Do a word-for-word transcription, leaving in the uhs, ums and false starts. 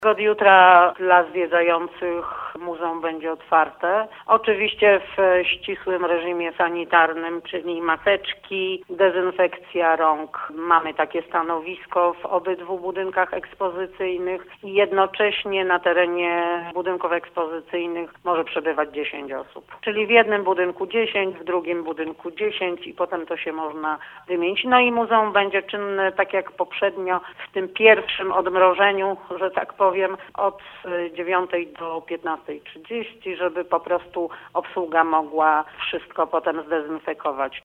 Od jutra dla zwiedzających muzeum będzie otwarte. Oczywiście w ścisłym reżimie sanitarnym, czyli maseczki, dezynfekcja rąk. Mamy takie stanowisko w obydwu budynkach ekspozycyjnych i jednocześnie na terenie budynków ekspozycyjnych może przebywać dziesięć osób. Czyli w jednym budynku dziesięć, w drugim budynku dziesięć i potem to się można wymienić. No i muzeum będzie czynne tak jak poprzednio w tym pierwszym odmrożeniu, że tak powiem, od dziewiątej do piętnastej trzydzieści, żeby po prostu obsługa mogła wszystko potem zdezynfekować.